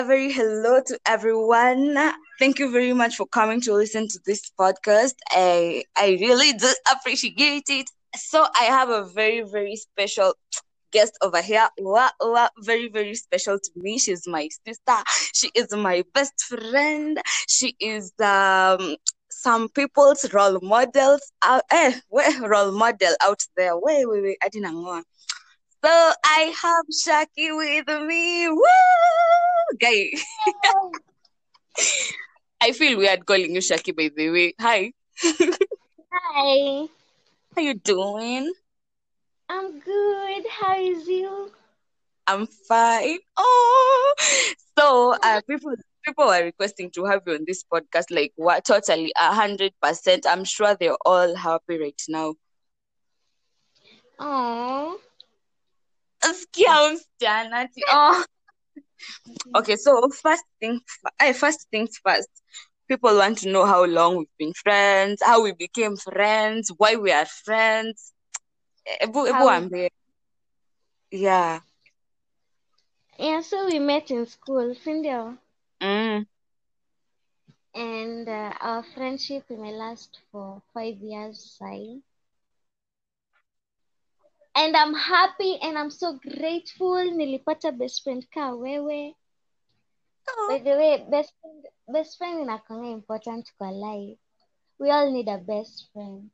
Very hello to everyone. Thank you very much for coming to listen to this podcast. I really do appreciate it. So I have a very special guest over here. Very special to me. She's my sister. She is my best friend. She is some people's role models out role model out there. Wait, I didn't know. So I have Shaki with me. Woo! Guy. I feel weird calling you Shaki, by the way. Hi. Hi, How you doing? I'm good. How is you? I'm fine. Oh, so people are requesting to have you on this podcast. Like what? Totally 100%. I'm sure they're all happy right now. Oh, Sikia msichana ati, oh. Okay, so first things first. People want to know how long we've been friends, how we became friends, why we are friends. Ebu how? ambie. Yeah. Yeah, so we met in school, Cindy, Mm. and our friendship may last for 5 years, say. And I'm happy and I'm so grateful. Nilipata best friend ka wewe. Oh, By the way, best friend inakuanga important kwa life. We all need a best friend.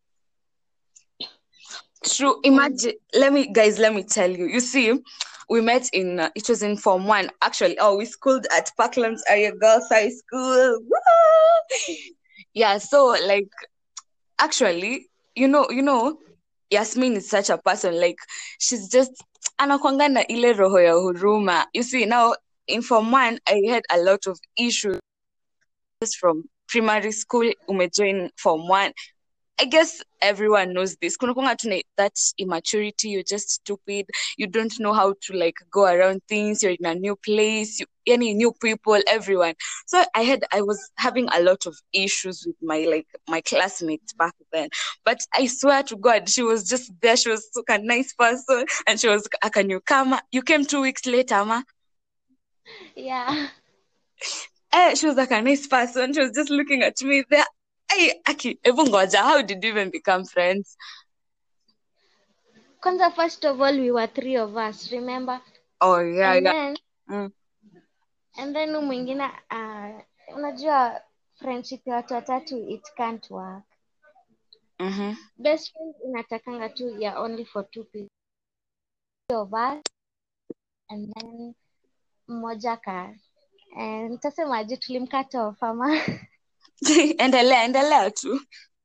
true. And Imagine, let me tell you. You see, we met in, it was in Form 1. Actually, we schooled at Parklands Area Girls High School. Woo! Yeah, so like, actually, you know, Yasmin is such a person. Like, she's just anakwanga na ile roho ya huruma. You see, now in Form 1, I had a lot of issues from primary school. Umejoin Form 1. I guess everyone knows this. Kuna kwanga tu na that immaturity, you're just stupid. You don't know how to like go around things. You're in a new place, any new people, everyone. So I was having a lot of issues with my classmates back then. But I swear to God, she was just there. She was such a nice person, and she was a newcomer. You came 2 weeks later, ma. yeah. She was like a nice person. She was just looking at me there. Hey, Aki, ebu ngoja, how did you even become friends? Kwanza, first of all, we were three of us, remember? Oh yeah, And yeah. then Mm. huyu mwingine unajua friendship ya watu watatu it can't work. Mm-hmm. Best friend inatakanga tu ya only for two people of us, and then mmoja ka nitasemaje, tulimkata off ama endelea tu.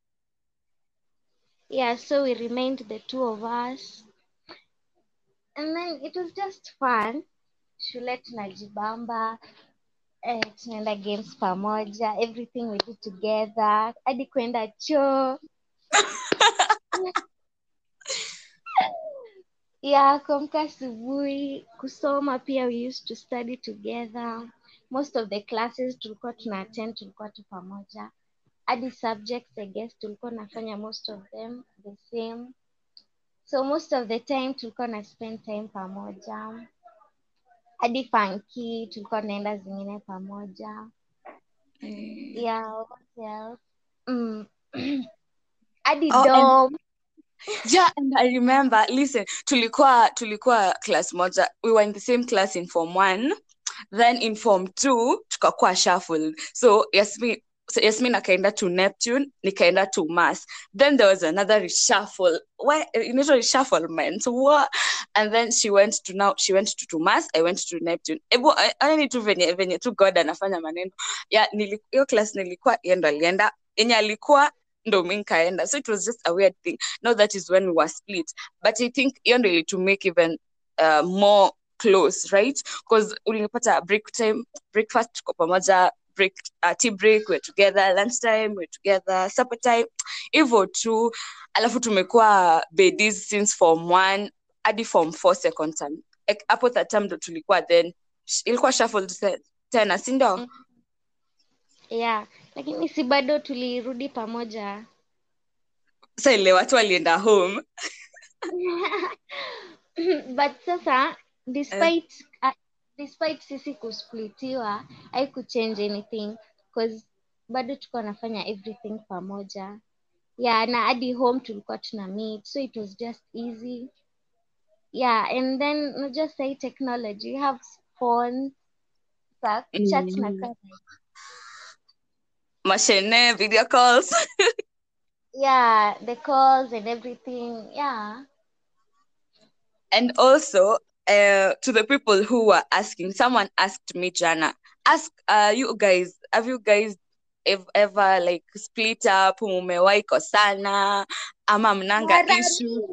yeah, so we remained the two of us, and then it was just fun. Shule tunajibamba, tunaenda games pamoja, everything we do together, hadi kwenda choo. Yeah, kuamka asubuhi, kusoma pia, we used to study together. Most of the classes tulikuwa tuna attend, tulikuwa tu pamoja. Hadi subjects, I guess, tulikuwa nafanya most of them the same. So most of the time tulikuwa na spend time pamoja. Hadi funky tulikuwa naenda zingine pamoja. Yeah, what else? Mm. Hadi Oh, and dorm. yeah, and I remember, listen, tulikuwa class moja. We were in the same class in Form 1. Then in Form 2 tukakuwa shuffled. So Yasmin akaenda to Neptune, nikaenda to Mars. Then there was another reshuffle. Why initial reshufflement? What? And then she went to Mars, I went to Neptune. I need to venye tu God anafanya maneno. Yeah, hiyo class nilikuwa yendo alienda. Yenye alikuwa ndo mi nikaenda. So it was just a weird thing. Now that is when we were split. But I think hiyo ndo to make even more close, right? Because ulipata breakfast tuko pamoja, tea break we're together, lunchtime we're together, supper time hivyo tu. Alafu tumekuwa bedis since Form 1 hadi Form 4 second term. Hapo that time ndo tulikuwa, then ilikuwa shuffled tena, si ndo? Yeah, lakini si bado tulirudi pamoja. Sasa ile watu walienda home. But sasa despite despite sisi kusplitiwa haikuchange anything cause bado tulikuwa nafanya everything pamoja. Yeah, na hadi home tulikuwa tuna meet, so it was just easy. Yeah, and then just say technology, you have phones, chat na Mashine, video calls. yeah, the calls and everything. Yeah. And also, to the people who were asking, someone asked me, Jana, have you guys ever like split up, mumewahi kosana, ama mnanga issue?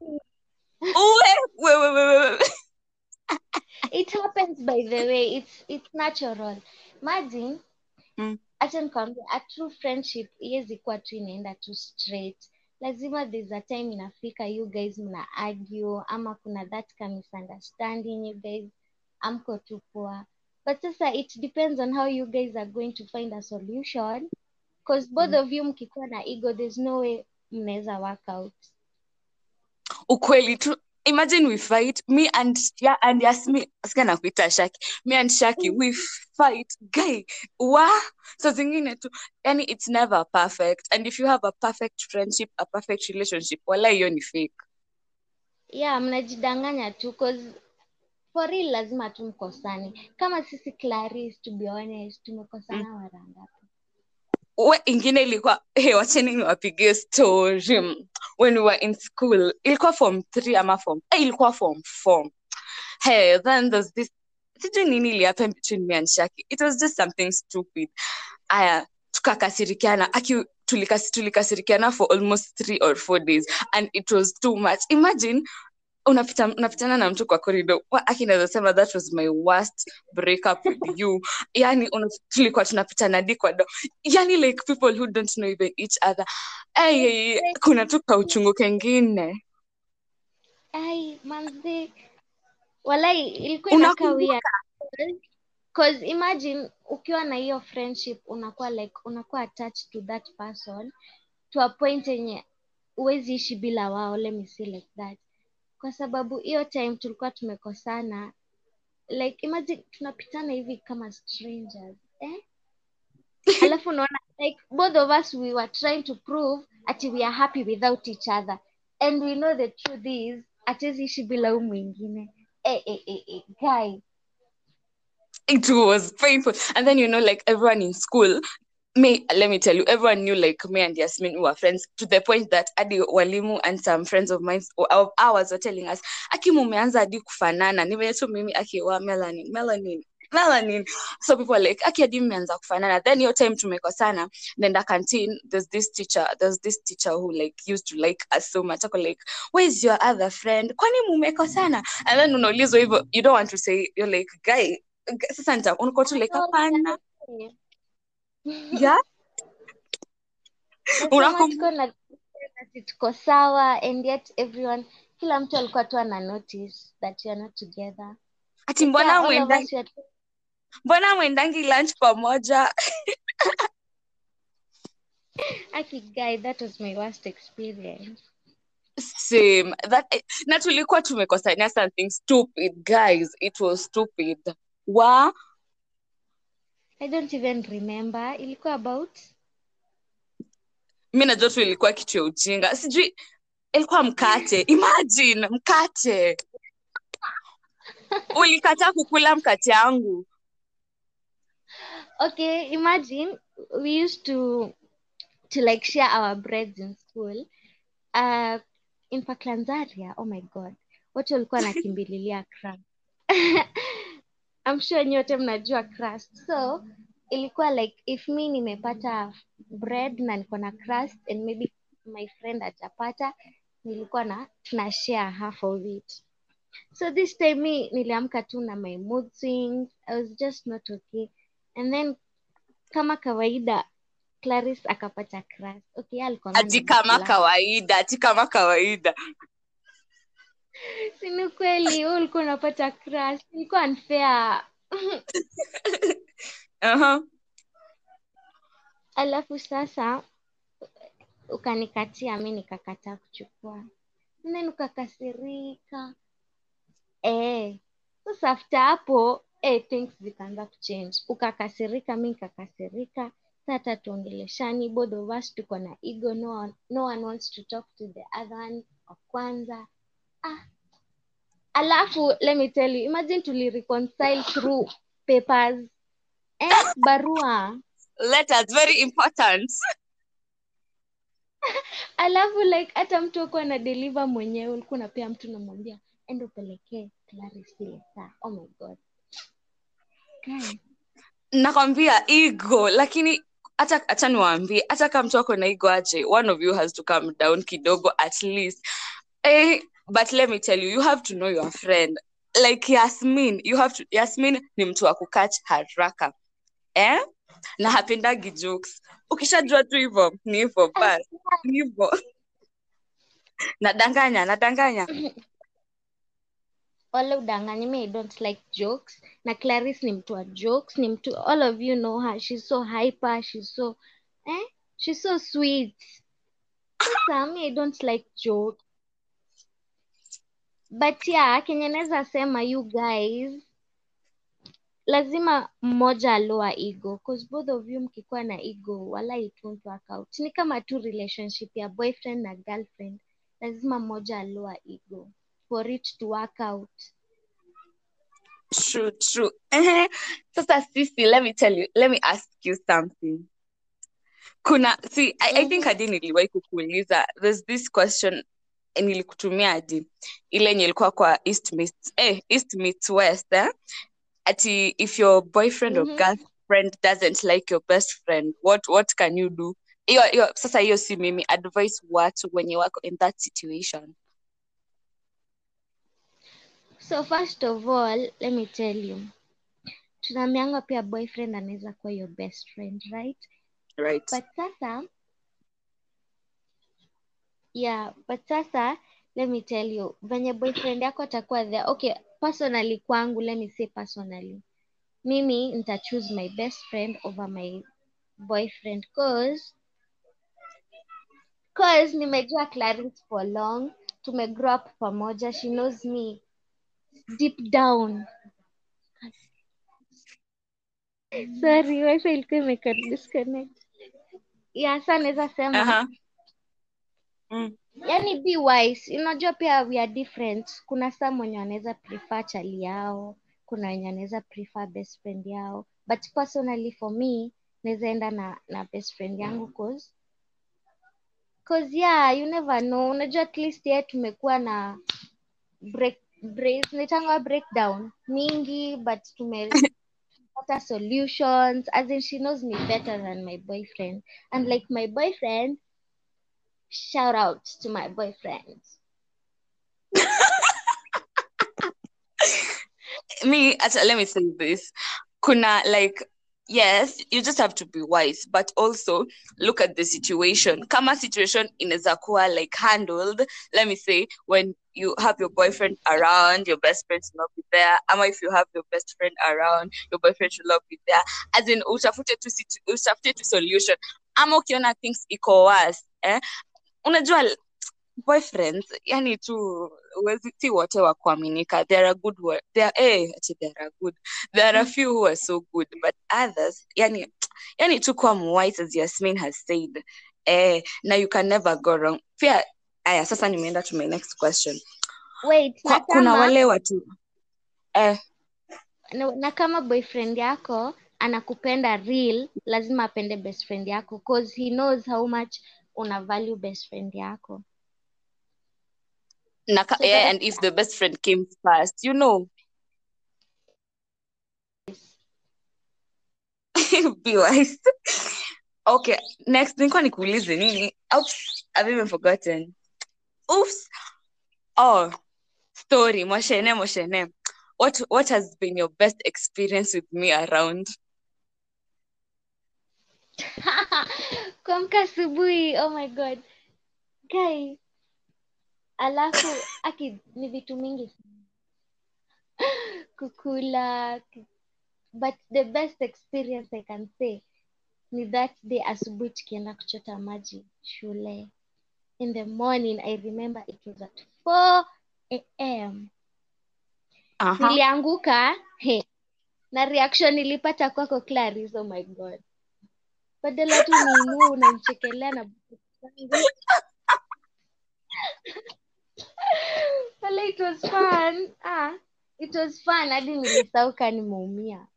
Wait. It happens, by the way. It's natural. Imagine, acha nikwambia, a true friendship iwezi kuwa tu inaenda tu straight. Lazima there's a time inafika you guys mna argue, ama kuna that misunderstanding, you guys amko tu poa. But sasa it depends on how you guys are going to find a solution, because both of you mkikuwa na ego, there's no way mnaweza work out. Ukweli tu, imagine we fight, me and Yasmi, sikana kuita Shaki, me and Shaki, we fight, guy, so zingine tu, yani it's never perfect, and if you have a perfect friendship, a perfect relationship, wala hiyo ni fake. Yeah, mnajidanganya tu, cause for real lazima tu mkosane. Kama sisi Clarice, to be honest, tumekosana mara ngapi? Ingine ilikuwa, wacheni niwapigie story. When we were in school, ilikuwa form 3 ama ilikuwa form 4. Then there's this, sijui nini ili happen between me and Shaki. It was just something stupid. Tukakasirikiana. Tulikasirikiana for almost 3 or 4 days, and it was too much. Imagine unapitana na mtu kwa corridor. Naweza sema that was my worst breakup with you. Yani tulikuwa tunapitana hadi kwa door. Yani like people who don't know even each other. Kuna tu kauchungu kengine. Manzi. Walai, ilikuwa inakawia. Because imagine ukiwa na hiyo friendship unakuwa attached to that person to a point yenye uwezi ishi bila wao, let me say like that. Kwa sababu hiyo time tulikuwa tumekosana, like imagine tunapitana hivi kama strangers, alafu unaona like both of us we were trying to prove ati we are happy without each other, and we know the truth is hatuwezi ishi bila huyu mwingine. Guy, it was painful. And then like everyone in school, let me tell you, everyone knew like me and Yasmin were friends, to the point that adi walimu and some friends of mine of ours were telling us, aki mumeanza adi kufanana, ni venye tu mimi aki wa melanin. So people were like, aki adi mmeanza kufanana. Then your time tumekosana, then the canteen, there's this teacher who like used to like us so much. Ako like, where's your other friend? Kwani mumekosana? And then unaulizwa hivyo, you don't want to say, you're like, guy, sasa nita unakuwa tu like hapana. Yeah. Tuko sawa, and yet everyone, kila mtu alikuwa tu ana notice that you are not together. Ati mbona mwendangi lunch pamoja? Aki guy, that was my worst experience. Same. Na tulikuwa tumekosania something stupid, guys. It was stupid. I don't even remember. Ilikuwa about? Mimi najua tu ilikuwa kitu ya ujinga. Sijui ilikuwa mkate. Imagine mkate. Ulikataa kukula mkate yangu. Okay, imagine we used to like share our breads in school. In Paklanzaria, oh my god, watu walikuwa nakimbililia crust. I'm sure nyote mnajua crust. So ilikuwa like if me nimepata bread na niko na crust and maybe my friend atapata, nilikuwa tuna share half of it. So this time me niliamka tu na my mood swings. I was just not okay. And then kama kawaida Clarice akapata crust. Okay, alikuwa ati kama kawaida. Sini kweli, wewe ulikuwa unapata crust. Ilikuwa unfair. Alafu sasa ukanikatia, mimi nikakataa kuchukua. Nene ukakasirika. Sasa after hapo things zikaanza kuchange. Ukakasirika, mi nikakasirika, sasa tuongeleshani, both of us tuko na ego, no one wants to talk to the other one wa kwanza. Alafu let me tell you, imagine reconcile through papers, barua. Letters, very important. Alafu like hata mtu akuwa na deliver mwenyewe, ulikuwa unapea mtu namwambia enda upelekee Clarice letter. Oh my god. Okay. Nakwambia ego, lakini acha niwaambie, hata kama mtu ako na ego aje, one of you has to come down kidogo at least. But let me tell you, you have to know your friend. Like Yasmin, Yasmin ni mtu wa kukatch haraka. Na hapendagi jokes. Ukishajua tu hivyo, ni hivyo basi. Ni hivyo. Nadanganya. Wala udanganyi, me I don't like jokes. Na Clarice ni mtu wa jokes, ni mtu, all of you know her, she's so hyper, she's so sweet. Sasa me I don't like jokes. But yeah, Kenya naweza sema you guys, lazima mmoja aloa ego, cause both of you mkikuwa na ego, wala it won't work out. Ni kama tu relationship ya boyfriend na girlfriend, lazima mmoja aloa ego for it to work out. True. Sasa sisi, let me ask you something. I think hadi niliwahi kukuuliza, there's this question nilikutumia hadi ile yenye ilikuwa kwa East meets West, ati if your boyfriend or girlfriend doesn't like your best friend, what can you do? Sasa hiyo si mimi, advice watu wenye wako in that situation. So first of all, let me tell you, tunamianga pia boyfriend anaweza kuwa your best friend, right? But sasa let me tell you, venye boyfriend yako atakuwa there. Okay, personally kwangu, let me say personally, mimi nita choose my best friend over my boyfriend cause nimejua Clarice for long, tumegrow up pamoja, she knows me deep down. Sorry, wifi ilikuwa imedisconnect. Yeah, sasa naweza sema yani be wise. Unajua pia we are different. Kuna saa mwenye wanaweza prefer chali yao, kuna wenye wanaweza prefer best friend yao, but personally for me naweza enda na best friend yangu cause yeah, you never know. Unajua at least tumekuwa na breakdown mingi, but tumepata solutions, as in she knows me better than my boyfriend, and like my boyfriend, shout out to my boyfriend. Let me say this. Kuna yes, you just have to be wise, but also look at the situation. Kama situation inaweza kuwa handled, let me say, when you have your boyfriend around, your best friend should not be there. Ama if you have your best friend around, your boyfriend should not be there. As in, utafute tu solution. Ama ukiona things iko worse, unajua boyfriends, yani tu si wote wa kuaminika. There are good. There are a few who are so good, but others, yani tu kwa wise, as Yasmin has said. Now you can never go wrong. Pia sasa nimeenda to my next question. Wait, kuna wale watu na kama boyfriend yako anakupenda real, lazima apende best friend yako cause he knows how much una value best friend yako. And if the best friend came first, you know. Be wise. Okay, next nilikuwa nikuulize nini? Oops, I've even forgotten. Oops. Oh, story. Moshene. What has been your best experience with me around? Kuamka asubuhi, oh my god. Guys, alafu ni vitu mingi kukula, but the best experience I can say ni that day asubuhi tukienda kuchota maji shule. In the morning, I remember it was at 4 a.m. Nilianguka. na reaction nilipata kwako Clarice, oh my god, badala tu niinue unanichekelea na zangu. Wala, it was fun. It was fun hadi nilisauka nimeumia.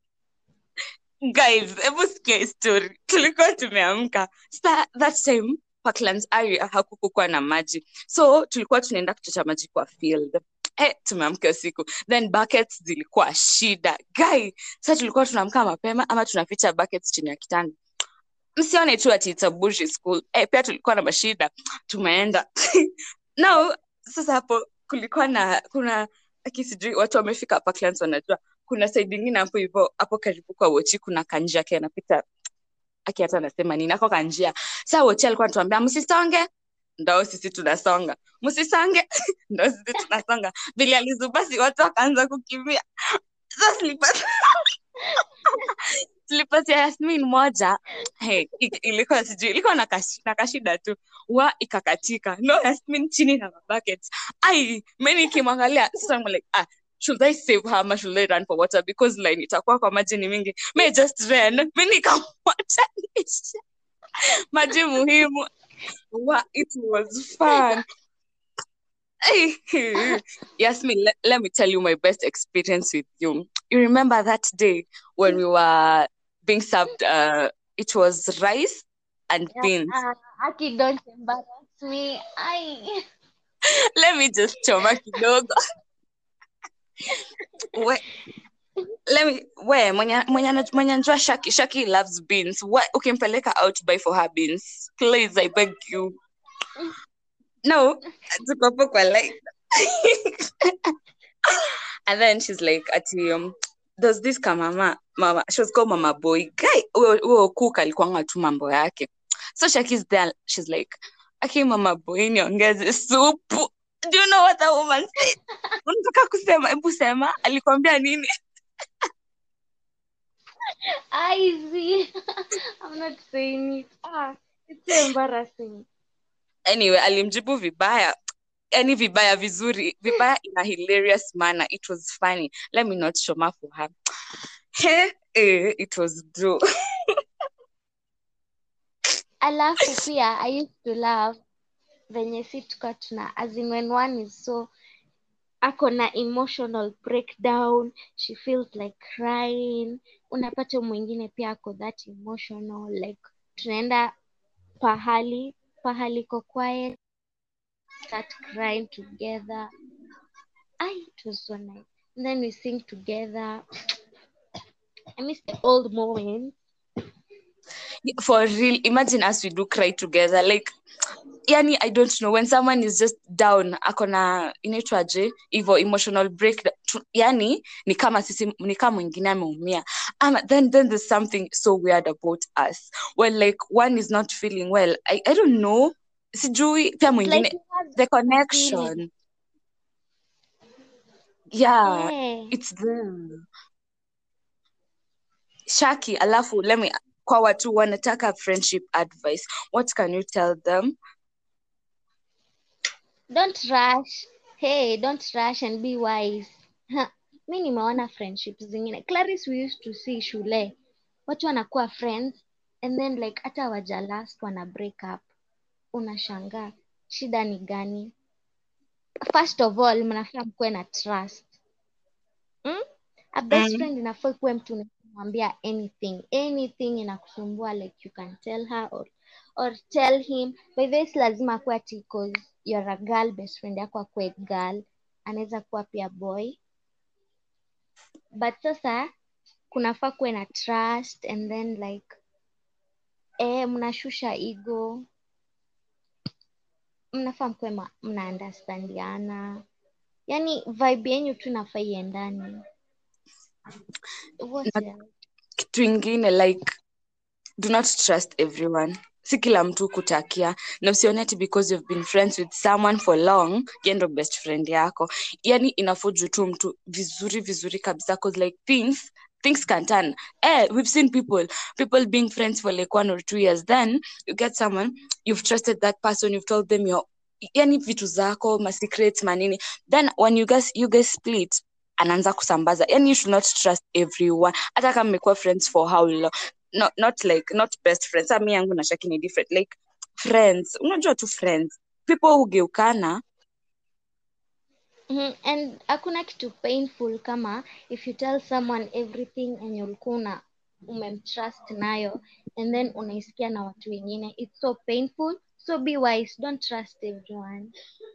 Guys, hebu sikia story. Tulikuwa tumeamka. That time Parklands area hakukuwa na maji. So tulikuwa tunaenda kuchota maji kwa field. Tumeamka usiku. Then buckets zilikuwa shida. Guy, sasa tulikuwa tunaamka mapema ama tunaficha buckets chini ya kitanda. Msione tu ati it's a bougie school. Pia tulikuwa na mashida. Tumeenda. Now, sasa hapo kuna akisijui watu wamefika Parklands wanajua. Kuna side nyingine hapo hivyo hapo karibu kwa Wochi kuna kanjia yake anapita hata anasema nini nako kanjia. Sasa Wochi alikuwa anatuambia msisonge, ndio sisi tunasonga. Msisonge, ndio sisi tunasonga. Vile alizubasi watu wakaanza kukimbia. Sasa slippers ya Yasmin moja ilikuwa na kashida tu ikakatika. No, Yasmin chini na buckets. Mimi kimwangalia sasa I'm like should I save her or should I run for water because line itakuwa kwa maji ni mingi. May just ran. Mimi nikamwacha maji muhimu. It was fun. Yasmin, let me tell you my best experience with you. You remember that day when we were being served it was rice and beans. Aki, don't embarrass me. Let me just choma kidogo. Mwenye anajua Shaki loves beans. Ukimpeleka out buy for her beans. Please, I beg you. No, tuko kwa like. And then she's like, does this mama, she was called Mama Boy. Guy, huyo cook alikuwa tu mambo yake. So Shaki's there, she's like, Mama Boy niongeze supu. Do you know what that woman said? Unataka kusema, hebu sema, alikwambia nini? See. I'm not saying it. It's so embarrassing. Anyway, alimjibu vibaya. Vibaya vizuri. Vibaya in a hilarious manner. It was funny. Let me not show my for her. It was true. Alafu pia, I used to love venye si tuka tuna, as in when one is so akona emotional breakdown, she feels like crying, unapata mwingine pia ako that emotional, like tunaenda pahali ko quiet, start crying together. It was so nice. And then we sing together. I miss the old moments. For real, imagine us we do cry together. Like, I don't know, when someone is just down, akona inaitwaje hivyo emotional breakdown, ni kama mwingine ameumia. Then there's something so weird about us when like one is not feeling well. I don't know, sijui pia mwingine like the connection. It's there. Shaki, alafu kwa watu wanataka friendship advice, what can you tell them? Don't rush. Don't rush and be wise. Mi nimeona friendships zingine. Clarice, we used to see shule, watu wanakuwa friends and then like hata waja last wana break up. Unashangaa shida ni gani? First of all, mnafaa mkuwe na trust. A best friend inafaa kuwe mtu unamwambia anything inakusumbua, like you can tell her or tell him. By this lazima kuwa ati because you're a girl, best friend yako akuwe girl, anaweza kuwa pia boy. But sasa kunafaa kuwe na trust and then like mnashusha ego, mnafaa mkuwe mna understandiana, yani vibe yenyu tu nafaa iendane. Kitu ingine like do not trust everyone. Si kila mtu kutakia, na usione ati because you've been friends with someone for long yeye ndo best friend yako. Inafuju tu mtu vizuri kabisa, cause like things can turn. We've seen people being friends for like 1 or 2 years, then you get someone, you've trusted that person, you've told them your vitu zako, ma secrets manini, then when you guys split, anaanza kusambaza. Yani you should not trust everyone. Hata kama mmekuwa friends for how long. Not best friends. Mimi yangu na Shaki ni different. Like friends. Unajua tu friends. People hugeukana. And hakuna kitu painful kama if you tell someone everything and ulikuwa umemtrust nayo and then unaisikia na watu wengine. It's so painful. So be wise. Don't trust everyone.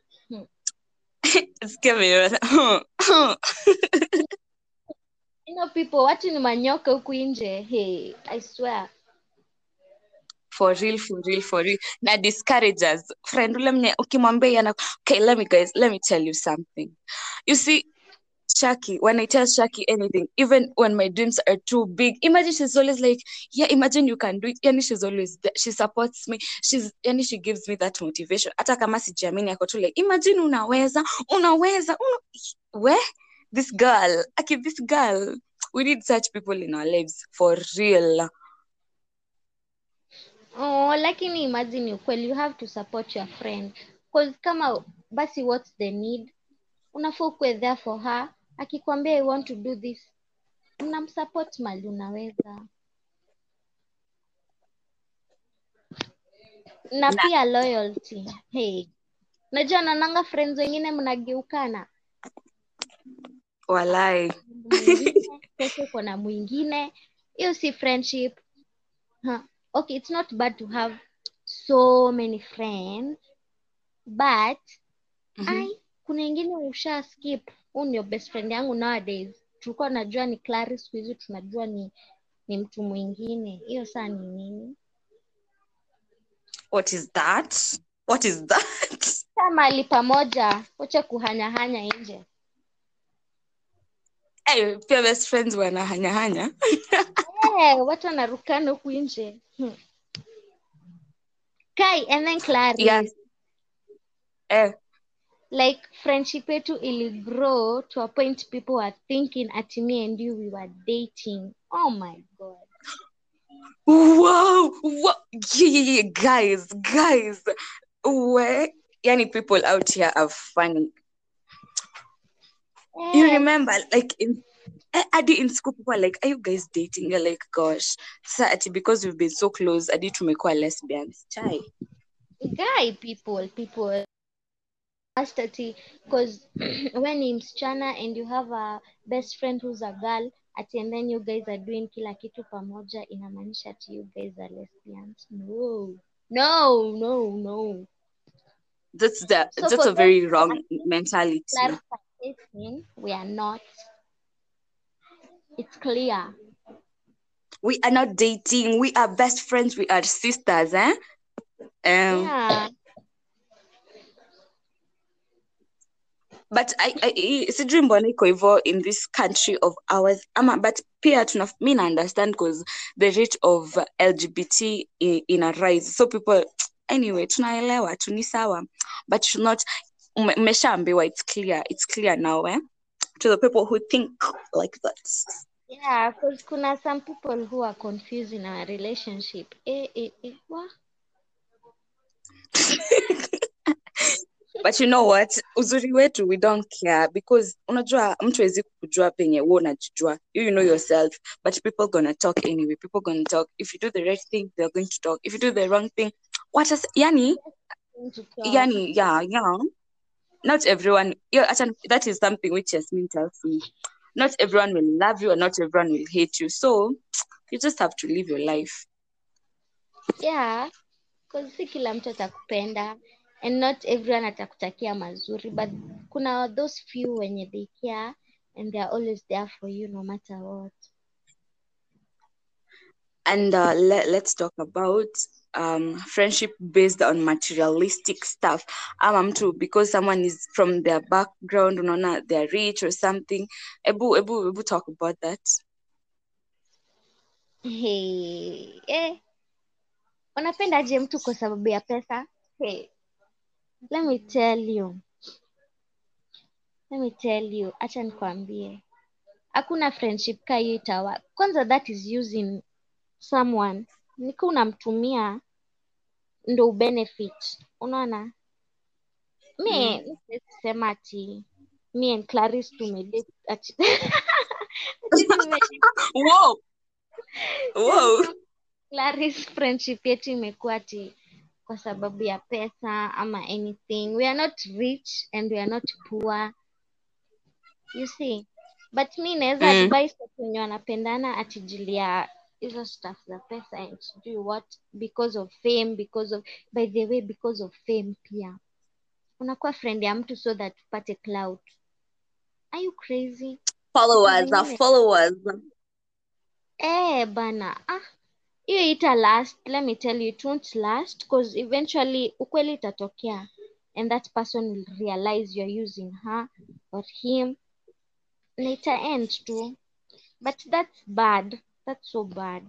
Scary. People, watu ni manyoka huku nje. Hey, I swear. For real. Na discourages. Friend ule mwenye ukimwambia okay, let me tell you something. You see, Shaki, when I tell Shaki anything, even when my dreams are too big, imagine she's always like, yeah, imagine you can do it. Yani she's always there. She supports me. She gives me that motivation. Hata kama sijiamini ako tu like, imagine unaweza. This girl, we need such people in our lives for real. Oh, lakini imagine ukweli, you have to support your friend. Because kama basi what's the need? Unafaa kuwe there for her. Akikwambia I want to do this, unamsupport mali unaweza. Na pia loyalty. Hey. Najua nananga friends wengine mnageukana. Walai. Mwingine, kesho kuna mwingine. Hiyo si friendship. Okay, it's not bad to have so many friends, but kuna ingine usha skip. Huyu ndio best friend yangu nowadays. Tulikuwa najua ni Clarice, siku hizi tunajua ni mtu mwingine. Hiyo saa ni nini? What is that? Kama ali pamoja, wacha kuhanya nje. Pia best friends wanahanya. Watu wanarukana huku nje. Kai, and then Clarice. Yes. Like friendship yetu ili grow to a point people were thinking at me and you we were dating. Oh my god. Wow. Yeah. Guys. Yani people out here are funny. You remember, like Adi in school, people are like, are you guys dating? You're like, gosh. So because we've been so close, Adi tumekuwa lesbians. Chai. Guy, people. Because when ni msichana and you have a best friend who's a girl, and then you guys are doing kila kitu pamoja, inamaanisha ati you guys are lesbians. No. That's a very wrong mentality. Clarification, we are not. It's clear. We are not dating. We are best friends. We are sisters, eh? Yeah. But sijui mbona iko hivyo in this country of ours. But pia mi na understand because the rate of LGBT in a rise. So people, anyway, tunaelewa, tu ni sawa. But should not, mmeshaambiwa, it's clear now, eh? To the people who think like that. Yeah, because kuna some people who are confused in our relationship. What? But you know what? Uzuri wetu, we don't care because unajua mtu hawezi kujua penye wewe unajijua. You know yourself, but people gonna talk anyway. People gonna talk. If you do the right thing, they're going to talk. If you do the wrong thing, yeah. Not everyone. Yeah, that is something which Yasmin tells me. Not everyone will love you and not everyone will hate you. So you just have to live your life. Yeah, because si kila mtu atakupenda and not everyone atakutakia mazuri, but kuna those few wenye they care and they are always there for you no matter what. And let's talk about friendship based on materialistic stuff. Mtu because someone is from their background, unaona they're rich or something. Ebu talk about that. Hey, unapenda je mtu kwa sababu ya pesa? Hey, let me tell you, acha nikwambie, hakuna friendship ka hiyo itawa. Kwanza that is using someone, nikiwa unamtumia ndo benefit, unaona. Sema ati me and Clarice tumedate ati Whoa. Whoa. Clarice friendship yetu imekuwa ati kwa sababu ya pesa ama anything. We are not rich and we are not poor, you see. But mi naweza advise watu wenye wanapendana atijilia hizo stuff za pesa and do what because of fame, by the way, because of fame pia unakuwa friend ya mtu so that upate clout. Are you crazy? Followers. Bana, hiyo ita last. Let me tell you, it won't last because eventually ukweli itatokea and that person will realize you're using her or him na ita end too. But that's bad. That's so bad.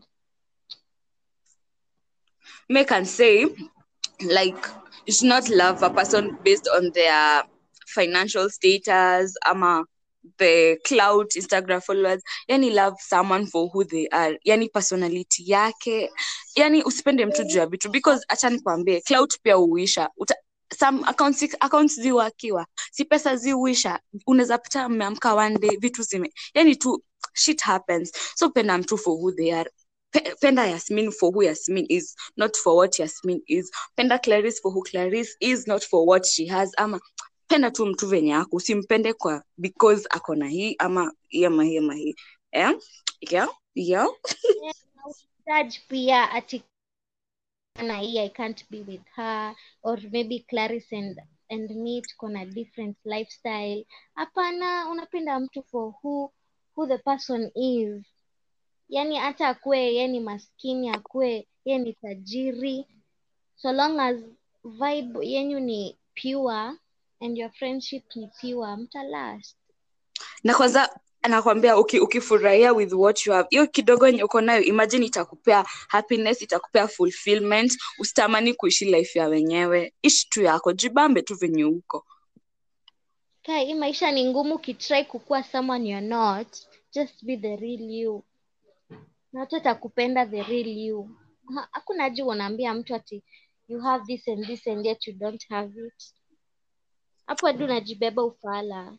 Me can say, like, you should not love a person based on their financial status ama the clout, Instagram followers. Yani love someone for who they are, yani personality yake, yani usipende mtu juu ya vitu, because acha nikwambie clout pia huisha. Some accounts ziwakiwa, si pesa ziuisha. Unaweza pata mmeamka one day vitu zime, yani tu shit happens. So penda mtu for who they are. Penda Yasmin for who Yasmin is, not for what Yasmin is. Penda Clarice for who Clarice is, not for what she has. Ama penda tu mtu venye yako, usimpende kwa because akona hii ama hii ama hii ama hii. Yeah. Judge pia ati na hii I can't be with her, or maybe Clarice and me tuko na different lifestyle. Hapana, unapenda mtu for who the person is. Yani hata akue yeye ni maskini, akue yeye ni tajiri, so long as vibe yenyu ni pure and your friendship ni pure, mtalast. Na kwanza anakwambia ukifurahia with what you have, hiyo kidogo yenye uko nayo, imagine itakupea happiness, itakupea fulfillment. Usitamani kuishi life ya wenyewe, ishi tu yako, jibambe tu venye uko. Hii maisha ni ngumu ukitry kukua someone you're not. Just be the real you, na watu watakupenda the real you. Hakuna haja unaambia mtu ati you have this and this and yet you don't have it. Hapo hadi unajibeba ufala.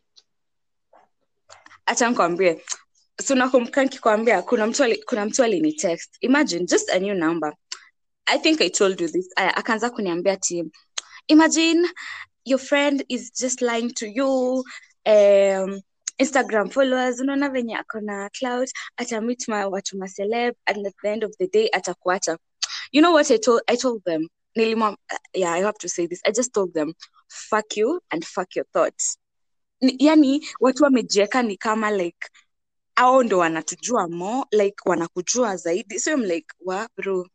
Acha nikwambie, so nakumbuka nikikwambia kuna mtu alini text, imagine just a new number. I think I told you this. Akaanza kuniambia ati imagine your friend is just lying to you, Instagram followers, unaona venye akona clout, atamit watu ma celeb, and at the end of the day atakuacha. You know what I told them? Yeah, I have to say this. I just told them, fuck you and fuck your thoughts. Yani watu wamejieka ni kama like hao ndo wanatujua more, like wanakujua zaidi. So I'm like, wa bro.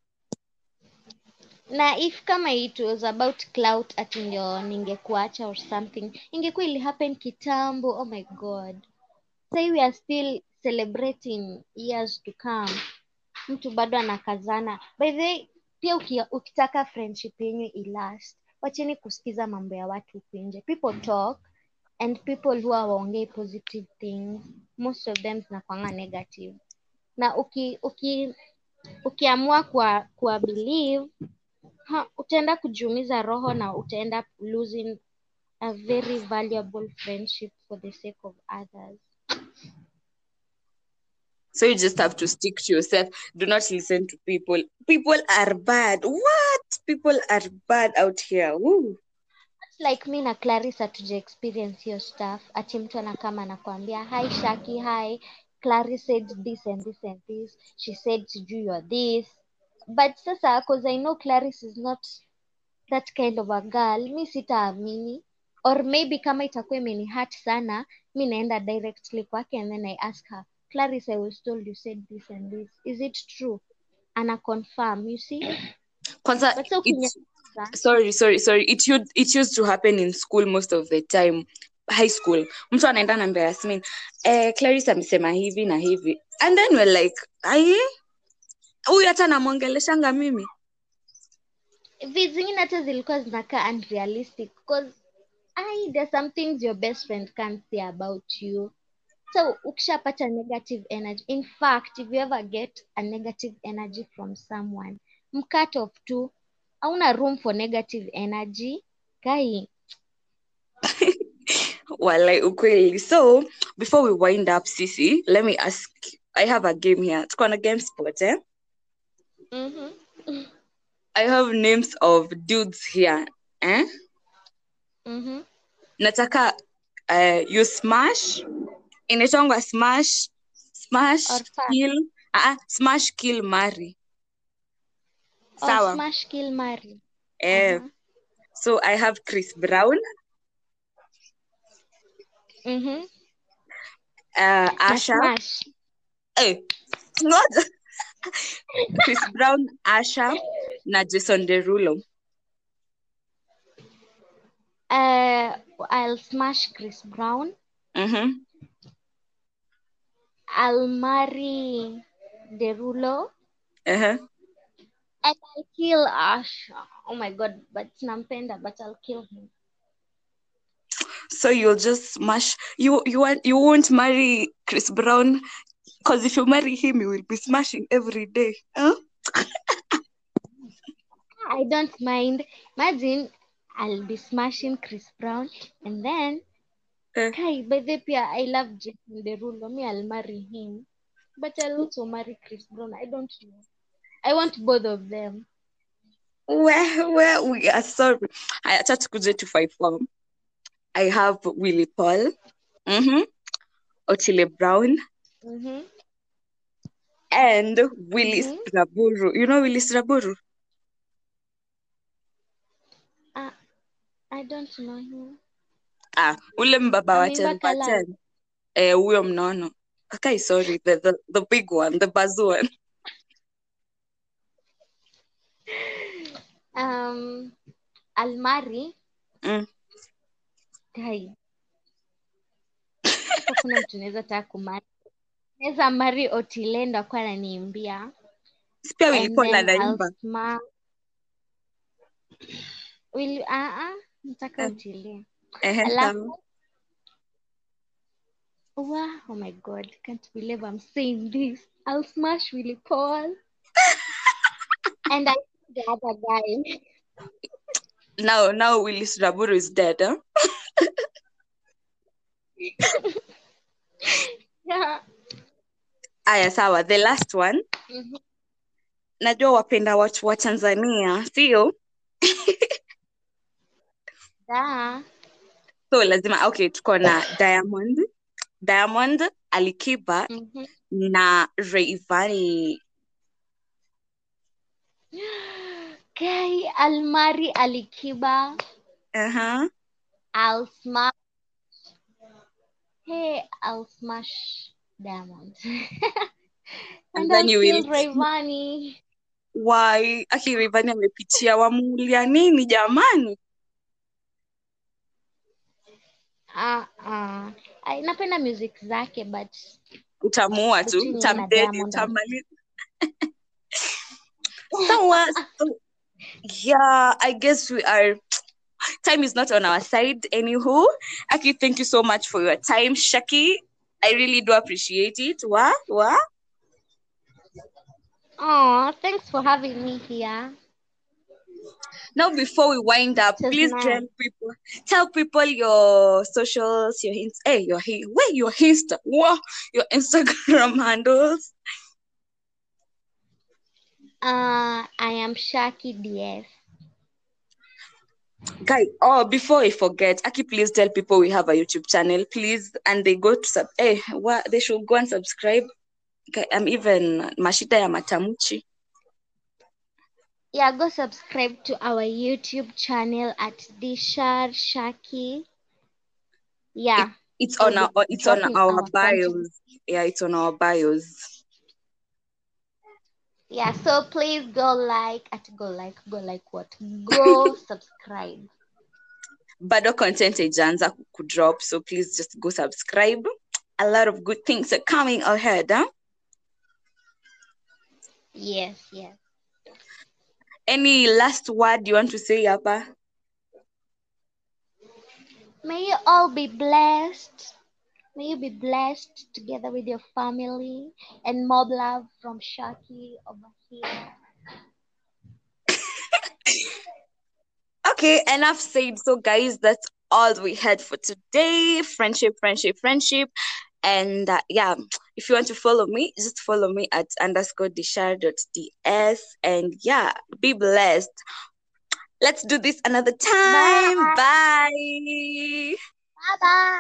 Na if kama it was about clout ati ndio ningekuacha or something, ingekuwa ili happen kitambo. Oh my god. Say we are still celebrating years to come. Mtu bado anakazana. By the way, pia ukitaka friendship yenyu ilast, wacheni kusikiza mambo ya watu huku nje. People talk and people who hawaongei positive things, most of them zinakuanga negative. Na ukiamua kwa believe, utaenda kujiumiza roho na utaenda losing a very valuable friendship for the sake of others. So you just have to stick to yourself. Do not listen to people. People are bad. What? People are bad out here. Woo. Like me na Clarissa tuje experience hiyo stuff. Ati mtu anakama anakuambia, hi Shaki, hi Clarissa said this and this and this, she said sijui you're this. But sasa cause I know Clarissa is not that kind of a girl, mi sitaamini. Or maybe kama itakuwa imeni hurt sana, mi naenda directly kwake and then I ask her, Clarissa, I was told you said this and this, is it true? Ana confirm, you see. Kwanza, sorry. It used to happen in school most of the time. High school. Mtu anaenda naambia Yasmin, Clarissa amesema hivi na hivi. And then we're like, huyu hata namwongeleshanga mimi. Zingine hata zilikuwa zinakaa unrealistic because there's some things your best friend can't say about you. So ukishapata negative energy, in fact if you ever get a negative energy from someone, mcut off tu. Hauna room for negative energy. Kai. Walai ukweli. So before we wind up, Sisi, let me ask. I have a game here. Tuko na game spot, eh? Mm-hmm. I have names of dudes here, eh? Mm-hmm. Nataka you smash. Inaitangwa smash, Or fuck. kill. Smash, kill, marry. Or Sawa. smash, kill, marry. Eh, so I have Chris Brown, Mm-hmm. Na Asha. smash. Eh, not Chris Brown, Asha, na Jason Derulo. I'll smash Chris Brown. Mm-hmm. I'll marry Derulo. Uh-huh. And I'll kill Asha. Oh my god, but nampenda, but I'll kill him. So you'll just smash. You won't marry Chris Brown because if you marry him, you will be smashing every day. Huh? I don't mind. Imagine I'll be smashing Chris Brown and then Eh. Kai, by the way, I love Jason Derulo. Me, I'll marry him. But I'll also marry Chris Brown. I don't know. I want both of them. Where we are sorry. I acha tukuje to 5 form. I have Willie Paul, Otile Brown, Mm-hmm. and Willis Mm-hmm. Raburu. You know Willis Raburu? Uh, I don't know him. Ule mbaba wa Ameimba 10%. Kalala. Huyo mnono. Okay, sorry, the big one, the bazoo one. I'll marry Mm. Kai. Hapa kuna mtu naweza taka kumari. Naweza marry Otile ndo akuwa ananiimbia. Pia Willie And Paul then I'll anaimba. smash. Nataka Otile. Sawa. Alafu wow, oh my god, can't believe I'm saying this. I'll smash Willie Paul. And I the other guy. Now Willis Raburu is dead, huh? Yeah. Aya, sawa. The last one. Mm-hmm. Najua wapenda watu wa Tanzania, sio? Yeah. So lazima okay, tuko na Diamond, Alikiba Mm-hmm. na Rayvanny. Okay, I'll marry Alikiba. Uh-huh. I'll smash. Hey, I'll smash Diamond. And And then I'll you kill will Rayvanny. why aki Rayvanny amepitia wamulia nini jamani? Napenda music zake but Utamuua tu, between yeye na utamdedi, Diamond utamaliza. So yeah, I guess time is not on our side. Anywho, Aki, thank you so much for your time. Shaki, I really do appreciate it. Wa? oh, thanks for having me here. Now, before we wind up, It was please nice. tell people your socials, your hints, your Instagram handles. I am Shaki DS. Guy, before I forget, Aki, please tell people we have a YouTube channel, please, and they go to they should go and subscribe. Okay, I'm even Mashita ya Matamuchi. Yeah, go subscribe to our YouTube channel at Dishar Shaki. Yeah. It's we'll on be our dropping bios. content. Yeah, it's on our bios. Yeah, so please go like what? Go subscribe. Bado content ijaanza kudrop, so please just go subscribe. A lot of good things are coming ahead, huh? Yes. Any last word you want to say, Yapa? May you all be blessed. May you be blessed together with your family and mob love from Shaki over here. Okay, enough said. So guys, that's all we had for today. Friendship, friendship, friendship. And yeah, if you want to follow me, just follow me at _dishar.ds. And yeah, be blessed. Let's do this another time. Bye. Bye. Bye bye.